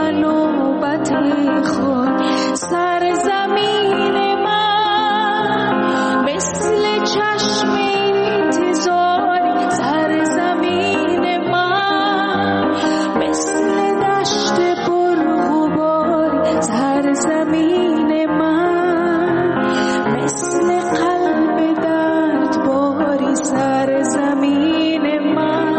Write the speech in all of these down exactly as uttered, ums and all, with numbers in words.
نوبت خود سرزمین من مثل چشم انتظار سرزمین من مثل دشت پرغبار سرزمین من مثل قلب دردباری سرزمین من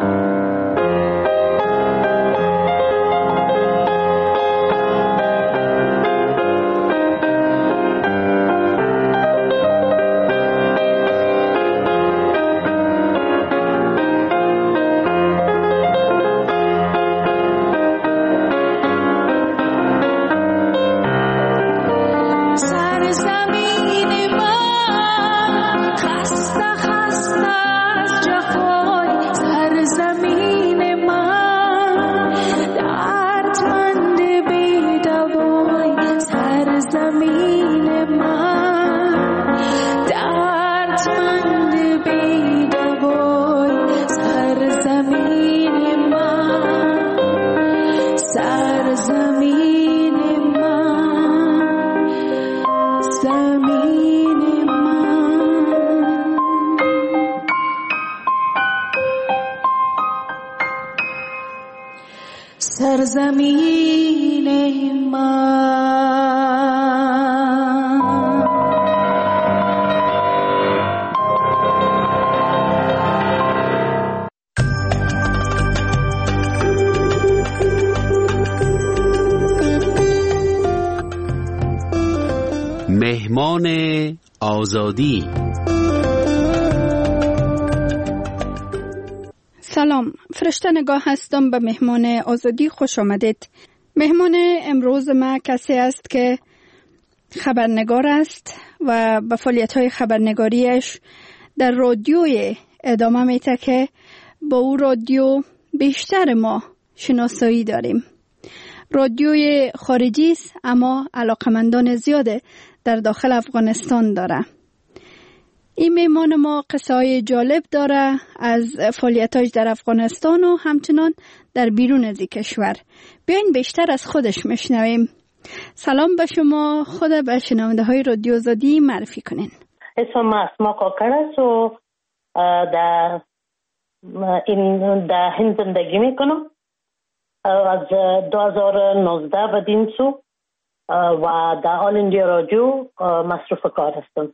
سرزمین من مهمان آزادی. سلام، فرشته نگاه هستم. به مهمان آزادی خوش آمدید. مهمان امروز ما کسی است که خبرنگار است و به فعالیت‌های خبرنگاریش در رادیوی ادامه میده که با او رادیو بیشتر ما شناسایی داریم. رادیوی خارجی است اما علاقمندان زیاد در داخل افغانستان داره. این مهمان ما قصه‌های جالب داره از فعالیت‌هاش در افغانستان و همچنان در بیرون از کشور. بیاین بیشتر از خودش میشنویم. سلام به شما، خود به شنونده‌های رادیو آزادی معرفی کنین. اسم اسما کاکر است و در این در هند زندگی میکنم. از دو هزار و نوزده بدین سو و در آل اندیا رادیو مصروف کار هستم.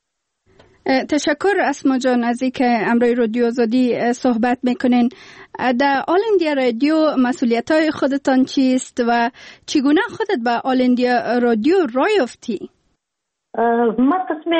تشکر اسما جان از اینکه امروی رادیو آزادی صحبت میکنین. در آل اندیا رادیو مسئولیت‌های خودتان چیست و چگونه خودت به آل اندیا رادیو راه یافتی؟ من قسم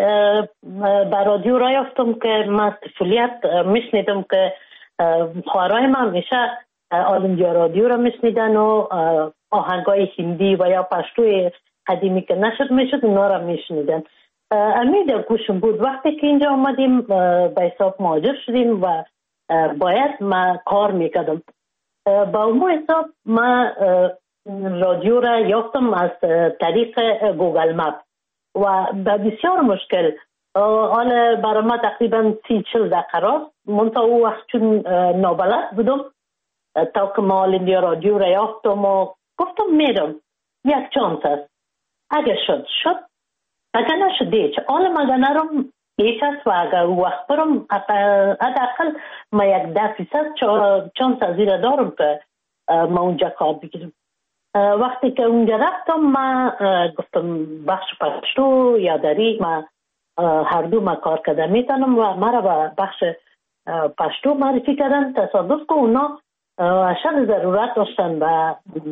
به رادیو راه یافتم که من طفولیت میشنیدم که خواهرای من همیشه آل اندیا رادیو را میشنیدن و آهنگای هندی و یا پشتوی قدیمی که نشد میشد اونا را میشنیدن. امید گوشم بود. وقتی که اینجا آمدیم به حساب مهاجر شدیم و باید ما کار میکردم. با اون حساب ما رادیو را یافتم از طریق گوگل مپ و به بسیار مشکل. حالا برای ما تقریبا سی چل دقیقه راست. منطقه او وقت چون نابلد بودم تا که ما آل اندیا رادیو را یافتم و گفتم میرم یک چانس است. اگه شد شد، اگر نشد دیچ. حالا مگه نرم یک است و اگر وقت برم حداقل ما یک ده فیصد چانس از این دارم که ما اونجا کار بگیرم. وقتی که اونجا رفتم ما گفتم بخش پشتو یا دری ما هر دو ما کار کردم میتونم و ما را به بخش پشتو معرفی کردن. تصادف که اونا اشد ضرورت داشتن و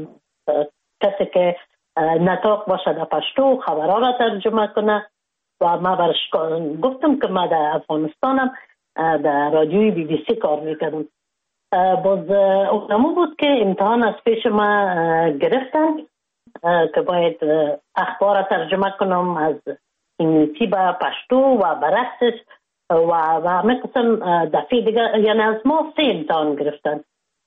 کسی که نطاق باشه در پشتو خبرها را ترجمه کنه و ما برش گفتم که ما در افغانستانم در رادیوی بی بی سی کار میکردم. باز اونمو بود که امتحان از پیش ما گرفتن که باید اخبار را ترجمه کنم از انگلیسی به پشتو و برعکسش و همه قسم. دفعه دیگه یعنی از ما سه امتحان گرفتن.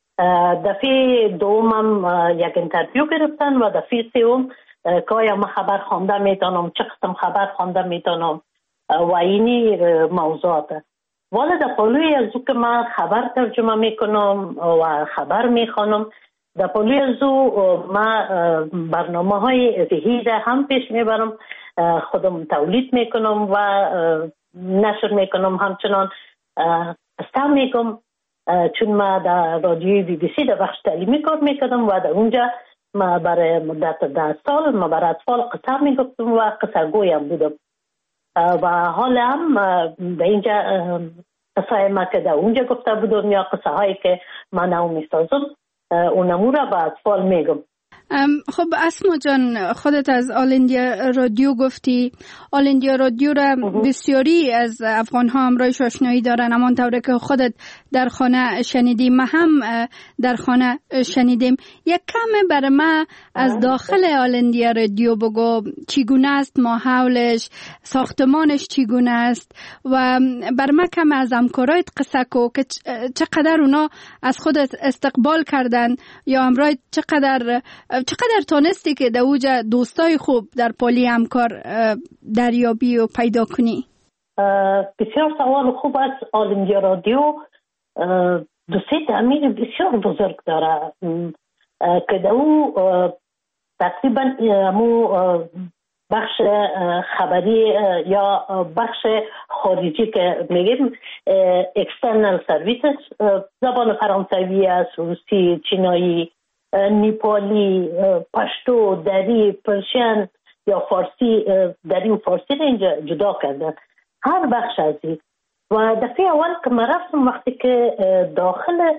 دفعه دومم یک انترویو گرفتن و دفعه سوم که آیا ما خبر خوانده میتونم، چه قسم خبر خوانده میتونم و اینی موضوعات. والا در پلوی از او که من خبر ترجمه میکنم و خبر میخوانم در پلوی از او ما برنامه های ذهیده هم پیش میبرم، خودم تولید میکنم و نشر میکنم، همچنان استعمال میکنم، چون ما در رادیوی بی بی سی در بخش تعلیمی کار میکردم و در اونجا ما برای مدت ده سال ما برای اطفال قصه میگفتم و قصه گویم بودم و حالا هم در اینجا قصه ما که در اونجا گفته بودم یا قصه هایی که من او میسازم اونمو را به اطفال میگم. خب اسما جان، خودت از آل اندیا رادیو گفتی. آل اندیا رادیو را بسیاری از افغان ها همراهش آشنایی دارن، اما طوری که خودت در خانه شنیدیم ما هم در خانه شنیدیم. یک کم برای ما از داخل آل اندیا رادیو بگو، چگونه است ماحولش، ساختمانش چگونه است و بر ما کم از همکارایت قصه کو که چقدر اونا از خودت استقبال کردن یا همراه چقدر چقدر تونستی که در اوجا دوستای خوب در پالی همکار دریابی و پیدا کنی؟ بسیار سوال خوب است. آل اندیا رادیو دوستی تعمیر بسیار بزرگ داره که در او تقریبا همو بخش خبری یا بخش خارجی که میگیم اکسترنال سرویسز، زبان فرانسوی است، روسی، چینایی، نیپالی، پشتو، دری، پرشین یا فارسی، دری و فارسی را اینجا جدا کردن، هر بخش از این. و دفعه اول که من رفتم وقتی که داخل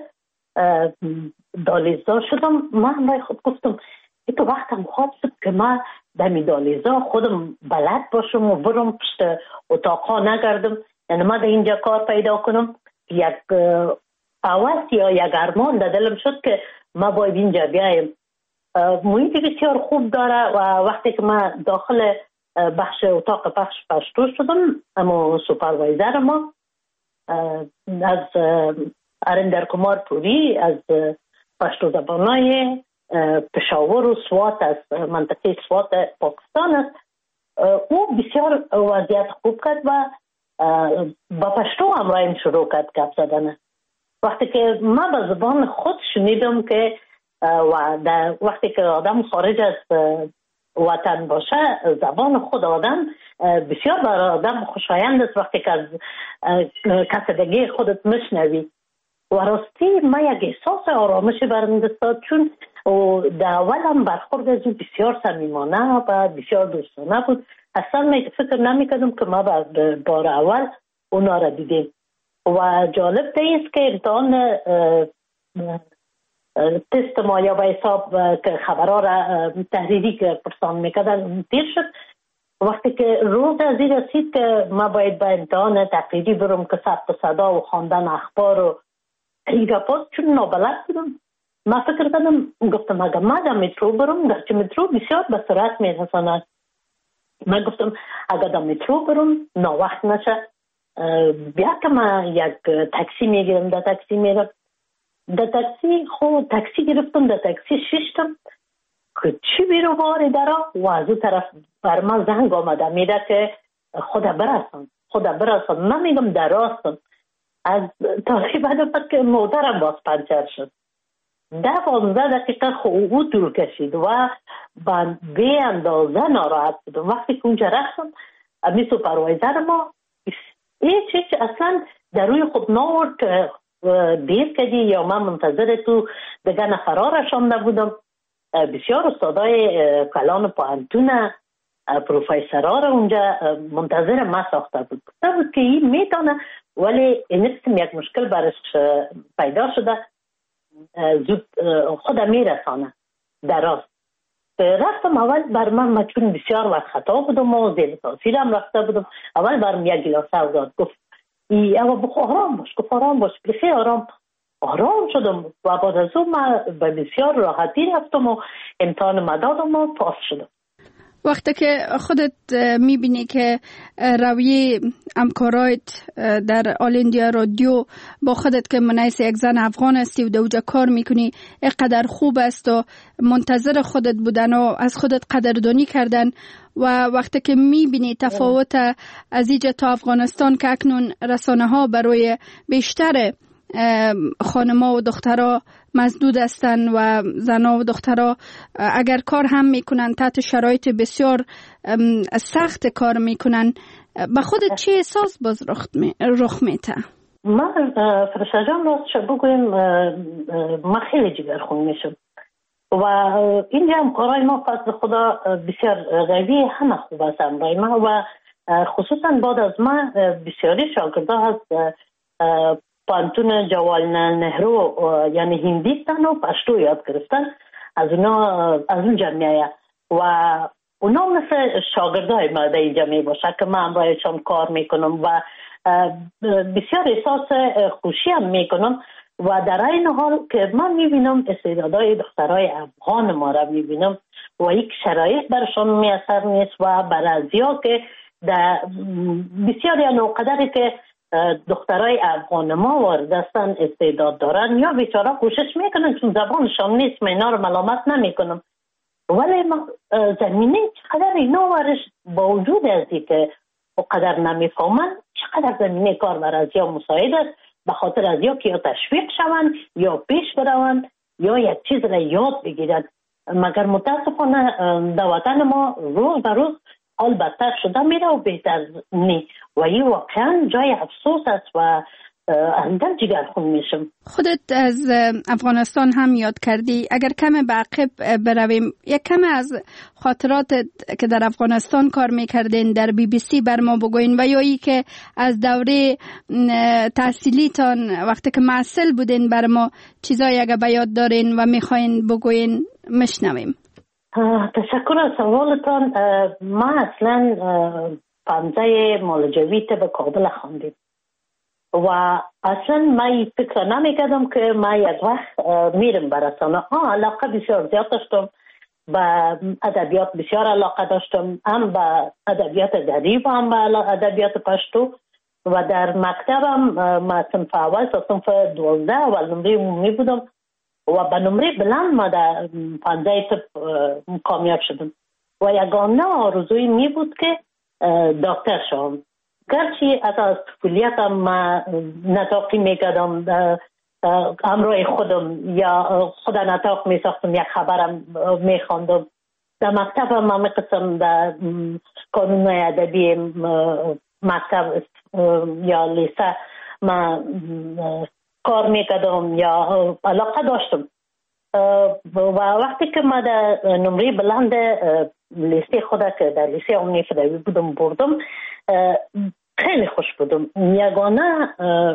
دالیزا شدم، من برای خود گفتم ای تو وقتم خواب شد که من دمی دالیزا خودم بلد باشم و برم پشت اتاقا نگردم، یعنی من در اینجا کار پیدا کنم. یک آواز یا یک ارمان در دلم شد که ما باید اینجا بیایم. محیط بسیار خوب داره و وقتی که ما داخل بخش اتاق پخش پشتو شدم، اما سوپروایزر ما از ارندر کمار پوری از پشتو زبانای پشاور و سوات از منطقه سوات پاکستان است، او بسیار وضعیت خوب کرد و با پشتو همراهیم شروع کرد گپ زدن. وقتی که من به زبان خود شنیدم که و در وقتی که آدم خارج از وطن باشه، زبان خود آدم بسیار برای آدم خوشایند است وقتی که از کسدگی خودت مشنوی. و راستی من یک احساس آرامش برم دستاد، چون در اول هم برخورد از بسیار صمیمانه و بسیار دوستانه بود. اصلا فکر نمی کردم که ما بار اول اونا را دیدیم. و جالب است که امتحان تست ما یا به حساب که خبرها را تحریری که پرسان میکردن تیر شد. وقتی که روز از این رسید که ما باید به امتحان تقریری برم که ثبت صدا و خواندن اخبار و این گپات، چون نابلد بودم، ما فکر کردم، گفتم اگر ما در مترو برم، گرچه مترو بسیار به سرعت میرساند، من گفتم اگر در مترو برم ناوقت نشه، بیا که من یک تاکسی میگیرم، در تاکسی میرم. در تاکسی خود تاکسی گرفتم، در تاکسی ششتم که چی بیرو باری دارا و از اون طرف بر من زنگ آمده میده که خدا برسن خدا برسن. من میگم در راستم. از تاکسی بعد که مادرم باز پنچر شد. ده پانزده دقیقه خود او طول کشید و من به اندازه ناراحت بودم. وقتی که اونجا رفتم امی سوپروایزر ما هیچ هیچ اصلا در روی خود ناورد که دیر کردی یا من منتظر تو دیگه نفرها رشانده بودم. بسیار استادای کلان پوهنتون پروفیسرها را اونجا منتظر ما ساخته بود. گفته بود که این میتونه، ولی این قسم یک مشکل برش پیدا شده، زود خود میرسانه در راست. رفتم اول بر من مچون بسیار وقت خطا بودم و زیر تاثیرم رفته بودم. اول برم یک گلاسه و داد، گفت ای اما بخو آرام باش، گفت آرام باش، بخی آرام آرام شدم و بعد از اون من به بسیار راحتی رفتم و امتحان مدادم و پاس شدم. وقتی که خودت میبینی که رویه همکارایت در آل اندیا رادیو با خودت که منیس یک زن افغان هستی و دوجا کار میکنی اینقدر خوب است و منتظر خودت بودن و از خودت قدردانی کردن، و وقتی که میبینی تفاوت از اینجا تا افغانستان که اکنون رسانه ها برای بیشتر خانما و دخترها مزدود هستن و زنا و دخترها اگر کار هم میکنن تحت شرایط بسیار سخت کار میکنن. به خودت چه احساس باز رخ میته؟ من فرشته جان راستش بگویم من خیلی جگرخون میشم و اینجا هم کارهای ما فضل خدا بسیار قوی، همه خوب است امرای ما و خصوصا بعد از ما بسیاری شاگرده هست پانتون جواهرلال نهرو یعنی هندیستان و پشتو یاد گرفتن، از اونا از اون جمعیه و اونا مثل شاگرده های ما در این جمعیه باشه که من امرایشان کار میکنم و بسیار احساس خوشی هم میکنم و در این حال که من میبینم استعدادهای دخترای افغان ما را میبینم و یک شرایط برشان میسر نیست و برازیا که در بسیاری نوقدری که دخترای افغان ما واردستن استعداد دارن یا بیچاره کوشش میکنن چون زبانشان نیست، من اینا رو ملامت نمیکنم، ولی زمینه چقدر اینا ورش با وجود ازی که قدر نمیفهمن چقدر زمینه کار برازیا مساعد است، به خاطر از یا که یا تشویق شوند یا پیش بروند یا یک چیز را یاد بگیرند. مگر متاسفانه در وطن ما روز به روز حال بدتر شده میره و بهتر نی و این واقعا جای افسوس است و اندر جگر خون میشم. خودت از افغانستان هم یاد کردی، اگر کم به عقب برویم یک کم از خاطرات که در افغانستان کار میکردین در بی بی سی بر ما بگوین و یا ای که از دوره تحصیلیتان وقتی که معسل بودین بر ما چیزایی اگر به یاد دارین و میخواین بگوین مشنویم. تشکر از سوالتان. ما اصلا پانزه مالجویت به کابل خواندیم و اصلا من فکر نمیکردم که ما یک وقت میرم برسانه. آه علاقه بسیار زیاد داشتم، به ادبیات بسیار علاقه داشتم، هم به ادبیات دری و هم به ادبیات پشتو و در مکتبم ما صنف اول تا صنف دوازده اول نمره عمومی بودم و به نمره بلند ما در پانزه تپ کامیاب شدم و یگانه آرزوی می بود که دکتر شوم. گرچه از طفولیتم ما نطاقی میکردم همراه خودم یا خدا نطاق میساختم، یک خبرم میخواندم. در مکتبم ما میقسم در کانونهای ادبی مکتب یا لیسه ما کار میکردم یا علاقه داشتم و وقتی که ما در نمره بلند لیسه خدا که در لیسه عمومی فدایی بودم بردم خیلی خوش بودم. یگانه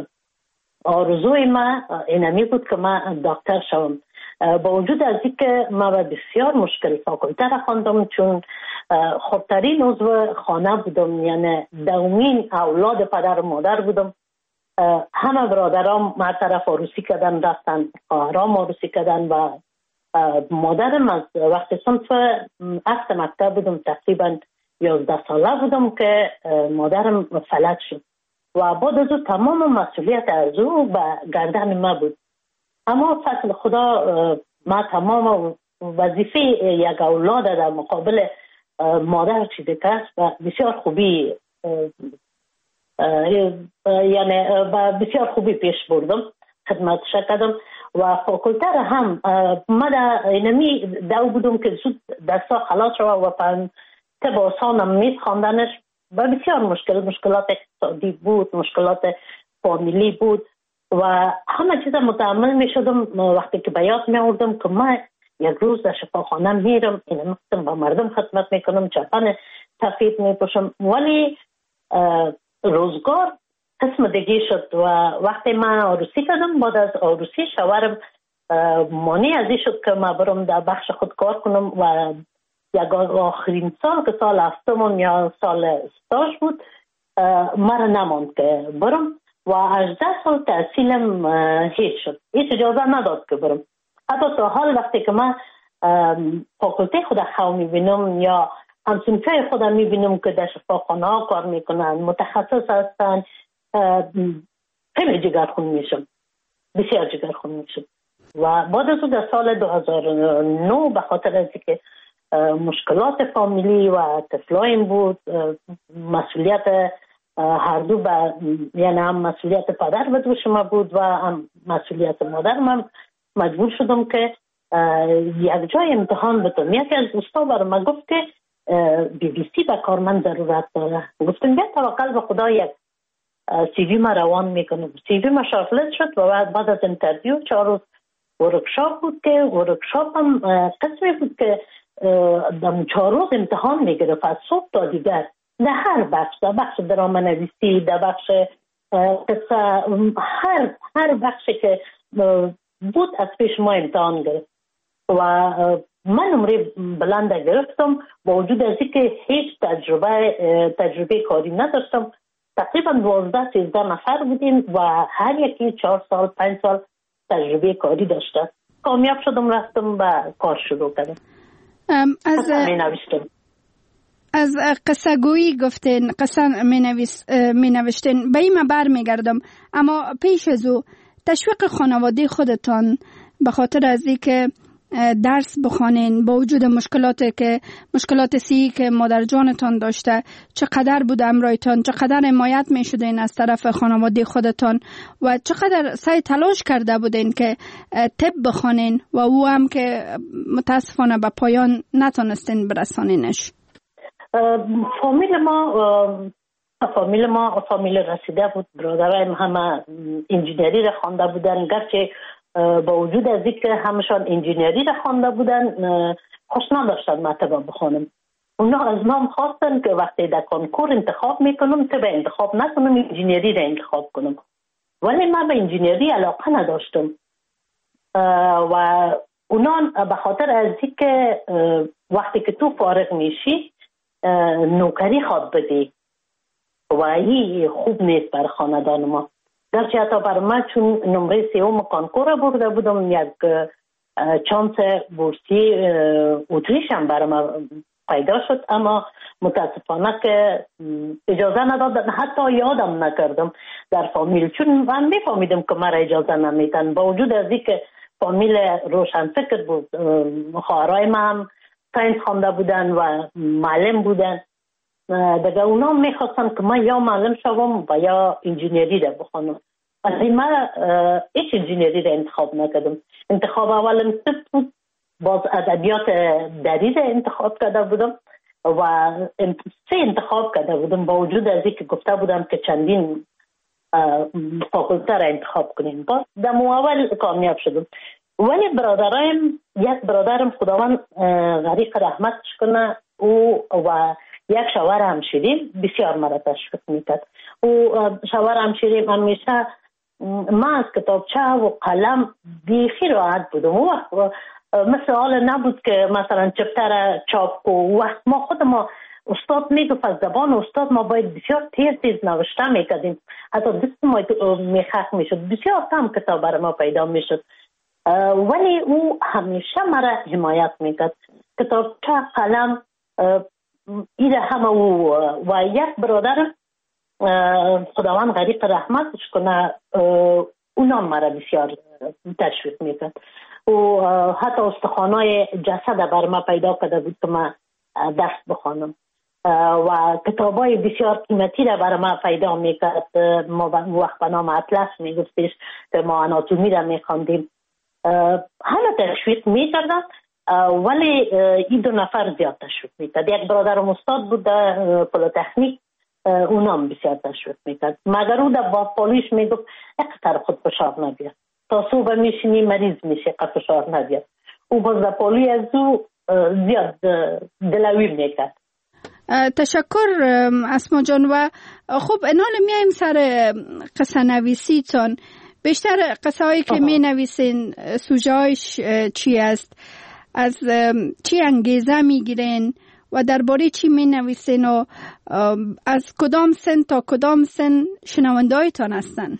آرزوی ما اینمی بود که ما دکتر شوم، با وجود از اینکه ما بسیار مشکل فاکولته را خواندم چون خودترین عضو خانه بودم، یعنی دومین اولاد پدر و مادر بودم. همه برادرام ما طرف عروسی کردن رفتن، خواهرام عروسی کردن و مادرم از وقتی صنف هفت مکتب بودم تقریبا یازده ساله بودم که مادرم فلج شد و بعد از او تمام مسئولیت از او به گردن ما بود. اما فضل خدا ما تمام وظیفه یک اولاد در مقابل مادر چیزی کس و بسیار خوبی یعنی بسیار خوبی پیش بردم، خدمتش کردم و فاکولته را هم ما در اینمی دو بودم که زود دستا خلاص شد و پن طب آسانم میز خواندنش و بسیار مشکل مشکلات اقتصادی بود، مشکلات فامیلی بود و همه چیز متحمل می شدم. وقتی که به یاد می آوردم که ما یک روز در شفاخانه میرم، این مقصد با مردم خدمت میکنم، چپن سفید میپوشم، ولی روزگار قسم دیگه شد و وقتی من عروسی کردم بعد از عروسی شوهرم مانع از این شد که من برم در بخش خود کار کنم و یک آخرین سال که سال هفتمون یا سال استاژ بود مرا نماند که برم و هجده سال تحصیلم هیچ شد، هیچ اجازه نداد که برم. حتی تا حال وقتی که من فاکولته خود خو میبینم یا همسنفه خود میبینم که در شفاخانه ها کار میکنن، متخصص هستن، خیلی جگرخون میشم، بسیار جگرخون میشم. و بعد از در سال دو هزار و نه به خاطر از که مشکلات فامیلی و طفلایم بود، مسئولیت هر دو با یعنی هم مسئولیت پدر به دوش ما بود و هم مسئولیت مادر من مجبور شدم که یک جای امتحان بتم. یکی از دوستا برای من گفت که بی بی سی به کار من ضرورت داره. گفتم بیا توکل به خدا، یک سی وی ما روان میکنم. سی وی ما شارتلیست شد و بعد بعد از انترویو چهار روز ورکشاپ بود که ورکشاپ هم قسمی بود که دم چهار روز امتحان میگرفت از صبح تا دیگر، در هر بخش، در بخش درام نویسی، در بخش قصه، هر هر بخشی که بود از پیش ما امتحان گرفت و من نمره بلند گرفتم با وجود از اینکه هیچ تجربه تجربه کاری نداشتم. تقریبا دوازده سیزده نفر بودیم و هر یکی چهار سال پنج سال تجربه کاری داشته. کامیاب شدم، رفتم و کار شروع کردم. از می نوشتم. از قصه گویی گفتین، قصه می, نویس می نوشتین، به این من بر می گردم. اما پیش از او تشویق خانواده خودتان به خاطر از این که درس بخوانین با وجود مشکلاتی که مشکلات سی که مادر جانتان داشته، چقدر بود امرایتان، چقدر حمایت می شدین از طرف خانواده خودتان و چقدر سعی تلاش کرده بودین که طب بخوانین و او هم که متاسفانه به پایان نتونستین برسانینش؟ فامیل ما فامیل ما فامیل رسیده بود. برادرایم همه انجینری را خوانده بودن، گرچه با وجود از اینکه همشان انجینری را خوانده بودن خوش نداشتن مطلب بخونم. اونا از ما خواستن که وقتی در کنکور انتخاب میکنم طب انتخاب نکنم، انجینری را انتخاب کنم، ولی من به انجینری علاقه نداشتم و اونا به خاطر از اینکه وقتی که تو فارغ میشی نوکری خواد بدی و این خوب نیست بر خاندان ما. درچه حتی بر من چون نمره سیوم کانکور برده بودم، یک چانس بورسی اتریش هم بر من پیدا شد، اما متاسفانه که اجازه ندادن، حتی یادم نکردم در فامیل، چون من میفهمیدم که مرا اجازه نمیدن. با وجود از این که فامیل روشن فکر بود، خواهرای من هم ساینس خوانده بودن و معلم بودن، دیگه اونا میخواستن که من یا معلم شوم و یا انجینری را بخونم. ولی من هیچ انجینری را انتخاب نکردم. انتخاب اولم طب بود، باز ادبیات دری را انتخاب کرده بودم و سه انتخاب کرده بودم با وجود از اینکه گفته بودم که چندین فاکولته را انتخاب کنیم. باز در اول کامیاب شدم. ولی برادرایم، یک برادرم خداوند غریق رحمتش کنه، او و یک شوهر همشیریم بسیار مرا تشویق میکرد. او شوهر همشیریم همیشه من از کتابچه و قلم بیخی راحت بودم. او وقت مثل حال نبود که مثلا چپتر چاپ کو. وقت ما خود ما استاد میگفت از زبان استاد ما باید بسیار تیز تیز نوشته میکردیم، حتی دست ما میخک میشد، بسیار کم کتاب برای ما پیدا میشد. ولی او همیشه مرا حمایت میکرد. کتابچه قلم ایره همه او و یک برادر خداوند غریق رحمتش کنه، اونا مرا بسیار تشویق میکرد. و حتی استخوانای جسد بر ما پیدا کرده بود که من دست بخوانم و کتابای بسیار قیمتی را بر ما پیدا میکرد. ما وقت به نام اطلس میگفتش که ما آناتومی را میخواندیم. همه تشویق میکردن، ولی این دو نفر زیاد تشویق میکرد. یک برادرم استاد بود در پلیتکنیک، اونام بسیار تشویق میکرد، مگر او در باپالیش میگفت اقتر خود فشار نبید، تا صبح میشینی مریض میشه قد فشار نبید. او باز در پالی از او زیاد دلوی میکرد. تشکر اسما جان. و خب انال میایم سر قصه نویسی تان. بیشتر قصه هایی که می نویسین سوژه هایش چی است؟ از چی انگیزه می گیرین و درباره چی می نویسین و از کدام سن تا کدام سن شنونده هایتان هستن؟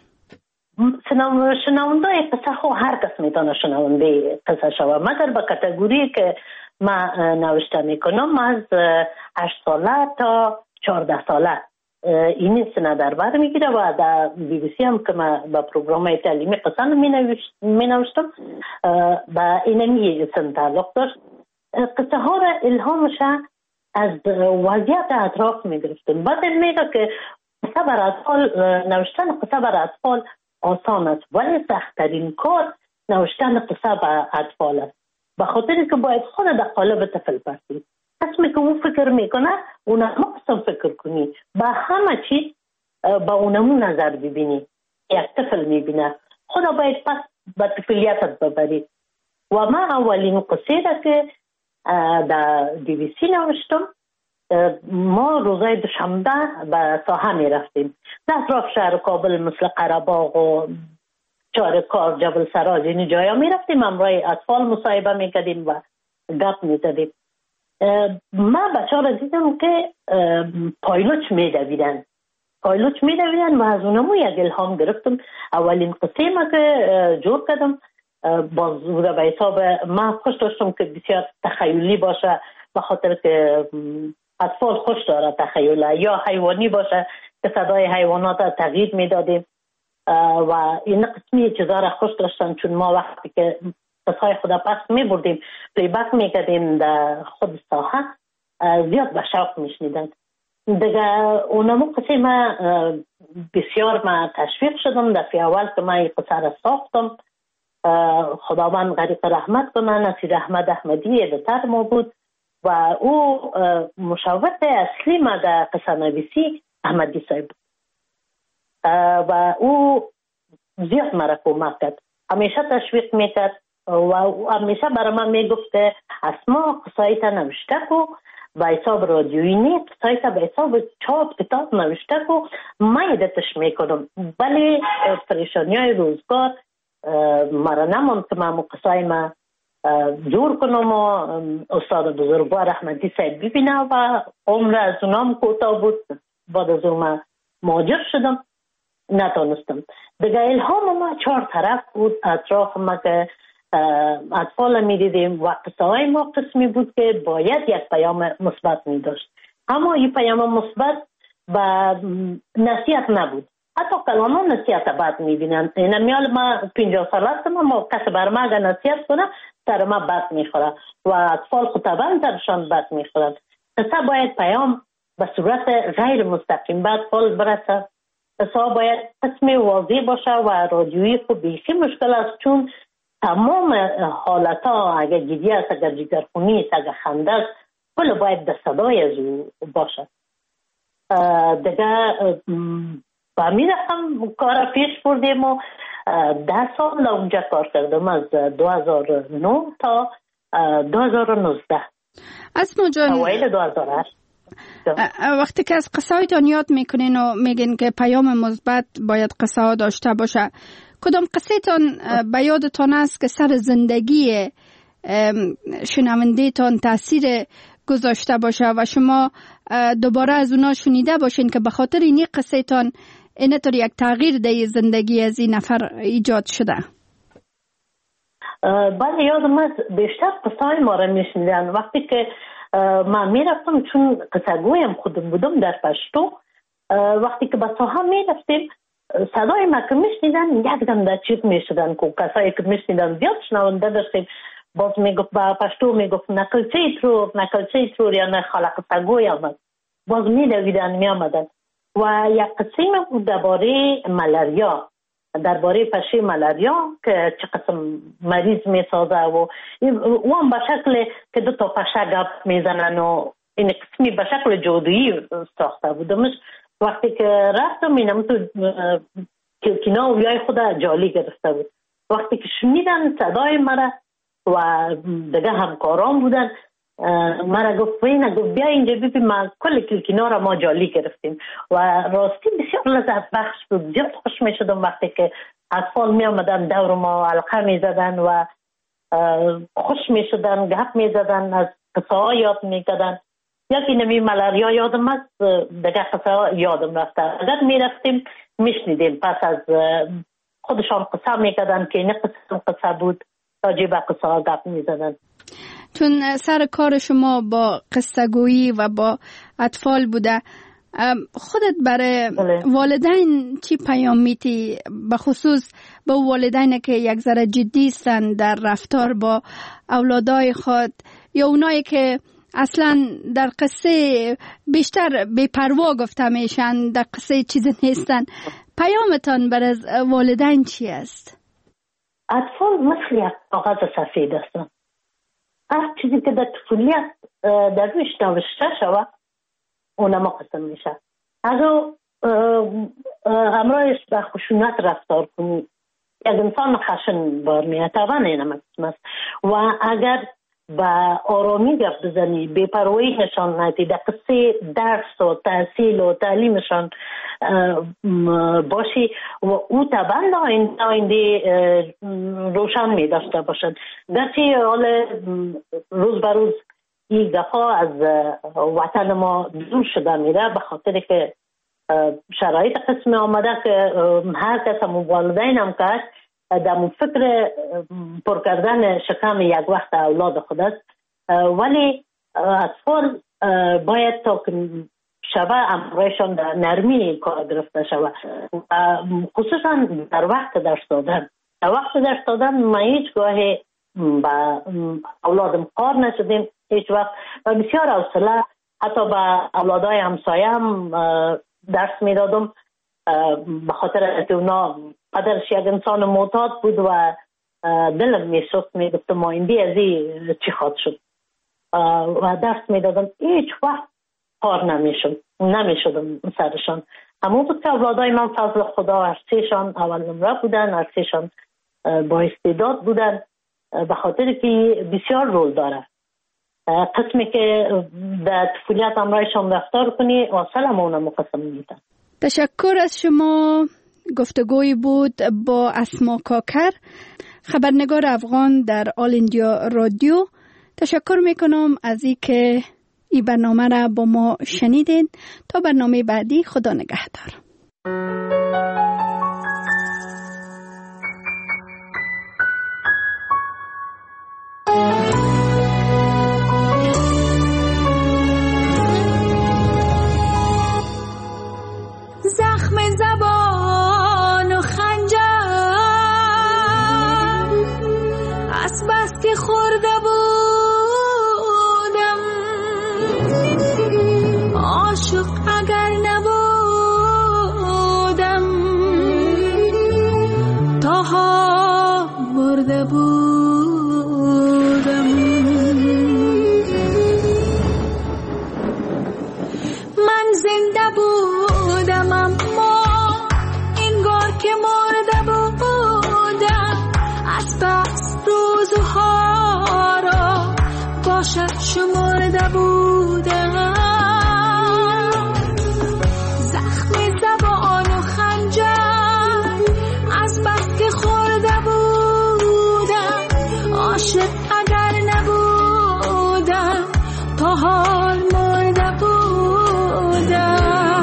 شنونده قصه خو هر کس می تانه شنونده قصه شوه، مگر به کتگوری که من نوشته می کنم از هشت ساله تا چهارده ساله این سنه در بر میگیره و در بی بی سی هم که من با پروگرام تعلیمی قصه می نوشتم با اینمی سن تعلق داشت. قصه ها را الهامش از وضعیت اطراف می گرفتم. بعد میگه که قصه بر اطفال نوشتن قصه بر اطفال آسان است، ولی سخت‌ترین کار نوشتن قصه به اطفال است، به خاطر که باید خود در قالب طفل باشی. قسمی که اون فکر میکنه اونم قسم فکر کنی، به همه چیز به اونمون نظر ببینی. یک طفل میبینه، خدا باید پس به طفلیتت ببری. و من اولین قصه را که در دی وی سی نوشتم، ما روزای دوشنبه به ساحه می رفتیم در اطراف شهر کابل، مثل قره‌باغ و چارکار، جبل سراج، این جایا می رفتیم، همراه اطفال مصاحبه می کردیم و گپ می زدیم. من بچه ها را دیدم که پایلوچ می دویدن پایلوچ می دویدن و از اونمو یک الهام گرفتم. اولین قصه ما که جور کردم باز بوده به حساب من خوش داشتم که بسیار تخیلی باشه، به خاطر که اطفال خوش داره تخیله، یا حیوانی باشه که صدای حیوانات را تغییر می دادیم و این قسمی چیزا را خوش داشتن، چون ما وقتی که قصای خدا پس می بردیم پلی بک می کردیم در خود ساحه، زیاد به شوق می شنیدن دیگه. اونمو قصه ما بسیار ما تشویق شدم. دفعه اول که من این قصه را ساختم، خداوند غریق رحمت کنه، نصیر احمد احمدی ادیتور ما بود و او مشاور اصلی ما در قصه نویسی احمدی صاحب بود و او زیاد مرا کمک کرد، همیشه تشویق میکرد و همیشه برای من میگفت که اسما قصایت نوشته کو به حساب رادیویی نیست، قصایت به حساب چاپ کتاب نوشته کو، من ادتش میکنم. ولی پریشانی های روزگار مرا نماند که من قصای ما جور کنم و استاد بزرگوار احمدی صاحب ببینه و عمر از اونام کوتاه بود. بعد از اون من مهاجر شدم، نتونستم دیگه. الهام ما چهار طرف بود اطراف ما که اطفال می دیدیم و قصه های ما قسمی بود که باید یک پیام مثبت می داشت، اما این پیام مثبت به نصیحت نبود. حتی کلاما نصیحت بد می بینن. این میال ما پنجاه سال هستم، ما کسی بر ما اگر نصیحت کنه سر ما بد می خوره و اطفال خطبان درشان بد می خورند. قصه باید پیام به صورت غیر مستقیم به اطفال برسه. قصه باید قسم واضح باشه و رادیویی خب بیخی مشکل است، چون تمام حالت ها اگر جدی است، اگر جگرخونی است، اگر خنده است، کل باید در صدای از او باشه. دیگه با می رفتم کار پیش بردیم و ده سال اونجا کار کردم، از دو هزار و نه تا دو هزار و نوزده. اسما جان، اوایل دو هزار و هشت وقتی که از قصه هایتان یاد میکنین و میگین که پیام مثبت باید قصه ها داشته باشه، کدام قصه تان به یادتان است که سر زندگی شنونده تان تاثیر گذاشته باشه و شما دوباره از اونا شنیده باشین که به خاطر این قصه تان اینطور یک تغییر در زندگی از این نفر ایجاد شده؟ بله، یادم است بیشتر قصه های ما را میشنیدن. وقتی که من میرفتم، چون قصه گویم خودم بودم در پشتو، وقتی که به ساحه میرفتیم صدای ما که میشنیدن یک دم در چیز میشدن که کسایی که میشنیدن زیاد شنونده داشتیم. باز میگفت با پشتو میگفت نقلچه ترور نقلچه ترور یا نه خلق قصه گوی آمد، باز میدویدن میامدن. و یک قصه ما بود درباره ملاریا، درباره پشه ملاریا که چه قسم مریض میسازه و اون به شکل که دو تا پشه گپ میزنن و این قسمی به شکل جادویی ساخته بودمش. وقتی که رفتم اینم تو کلکینا و بیای خود جالی گرفته بود. وقتی که شنیدن صدای مرا و دیگه همکاران بودن، مرا گفت وینه گفت بیا اینجا ببین ما کل کلکینا را ما جالی گرفتیم و راستی بسیار لذت بخش بود. زیاد خوش می شدم وقتی که اطفال می آمدن دور ما حلقه می زدن و خوش می شدن، گپ می زدن، از قصه ها یاد می کردن. یکی نمی ملاریا یادم است، دیگه قصه ها یادم رفته. اگر می رفتیم می شنیدیم، پس از خودشان قصه می کردن که این قصه قصه بود، راجع به قصه ها گپ می زدن. چون سر کار شما با قصه گویی و با اطفال بوده، خودت برای والدین چی پیام میتی؟ به خصوص با والدین که یک ذره جدی هستن در رفتار با اولادای خود، یا اونایی که اصلا در قصه بیشتر بی‌پروا گفته میشن، در قصه چیزی نیستن، پیامتان برای والدین چی است؟ اطفال مثل یک کاغذ سفید هستند. هر چیزی که در طفولیت در رویش نوشته شود اونم قسم میشه. اگر امرایش به خشونت رفتار کنی یک انسان خشن بار میاد، طبعا اینم قسم است. و اگر با آرامی گفت بزنی، بی‌پروایی نشان ندی، در قصه درس و تحصیل و تعلیمشان باشی و او طبعا آینده روشن می داشته باشد. گرچه حال روز به روز این دفعه از وطن ما دور شده میره به خاطر که شرایط قسم آمده که هر کس هم والدین هم کرد در فکر پر کردن شکم یک وقت اولاد خود است، ولی اطفال باید تا که شبه امرایشان در نرمی کار گرفته شود، خصوصا در وقت درس دادن. در وقت درس دادن ما هیچ گاهی با اولادم کار نشدیم، هیچ وقت و بسیار حوصله حتی با اولادای همسایه هم درس می دادم به خاطر که اونا قدرش یک انسان معتاد بود و دلم می سوخت، می گفتم ما ایندی از این چی خواد شد و درس می دادم. هیچ وقت کار نمی شد نمی شدم سرشان. همون بود که اولادای من فضل خدا ارسیشان اول نمره بودن، ارسیشان با استعداد بودن به خاطر که بسیار رول داره. قسمی که در طفولیت امرایشان رفتار کنی واصل همونه مقسم میدن. تشکر از شما. گفتگوی بود با اسما کاکر، خبرنگار افغان در آل اندیا رادیو. تشکر میکنم از این که این برنامه را با ما شنیدین. تا برنامه بعدی، خدا نگهدار. زخم زبان و خنجر از بس که خورده بودم، عاشق اگر نبودم تاها برده بودم. من زنده بودم اما انگار که مرده بودم، از بس روزها را باشد شمرده بودم. زخم زبان و خنجر از بس که خورده بودم، عاشق اگر نبودم تا حال مرده بودم.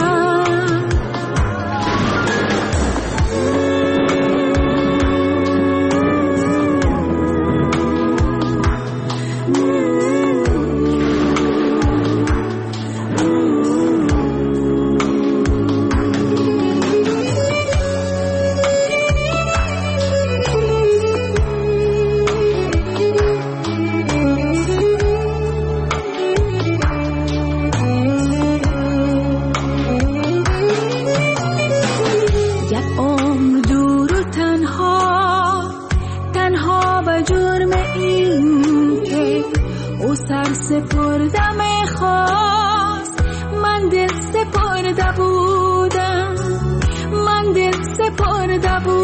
سپردم خواست، من دل سپرده بودم، من دل سپرده بودم.